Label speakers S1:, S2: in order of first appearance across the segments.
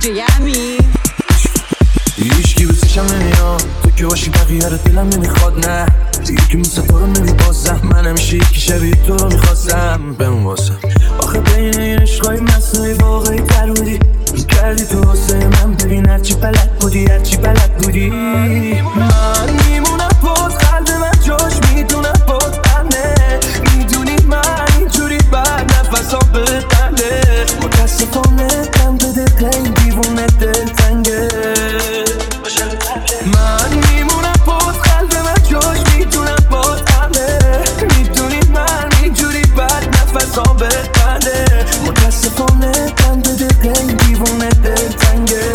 S1: یمی
S2: هیچکی بسشم نمیام تو که باشی بقیه رو دلم نمیخواد نه یکی مثل تو رو نمیبازم من همیشه یکی شبیه تو رو میخواستم بمون واسم آخه بین این عشقای مصنوعی واقعی تر بودی میکردی تو واسه من ببین هرچی بلد بودی هرچی بلد بودی من میمونم باز قلب من جاش میدونم باز بنده میدونی من اینجوری بعد نفسام بتنده متاسفانه دم به دل این دیوونه دلتنگه من میمونم باز قلب من جاش میدونم باز بنده میدونی من اینجوری بعد نفسام بتنده متاسفانه دم به دل این دیوونه دلتنگه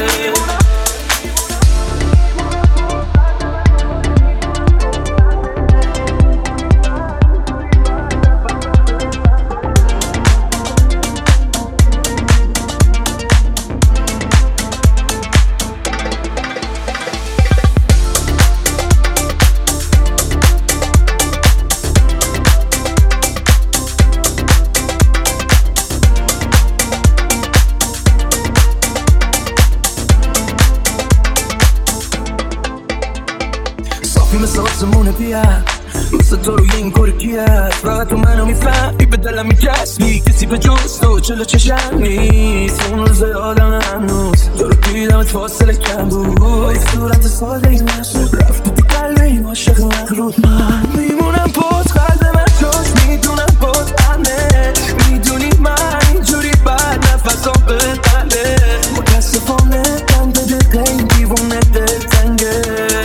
S2: مثل آسمونه بیاد مثل تو روی این کار کیه فقط تو منو میفهمی به دلم میچسبی کسی به جز تو چلو چشم نیست اون روز آدم هنوز تو رو دیدمت فاصله کم بود با یک صورت ساده این نشد رفتی تو قلب این عاشق مغرور من میمونم باز قلب من جاش میدونم باز بنده میدونی من اینجوری بعد نفسام بتنده متاسفانه دم به دل این دیوونه دلتنگه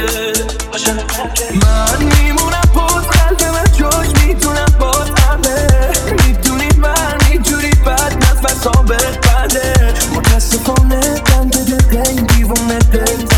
S2: من میمونم باز قلب من جاش میدونم باز بنده میدونی من اینجوری بعد نفسام بتنده متاسفانه دم به دل این دیوونه دل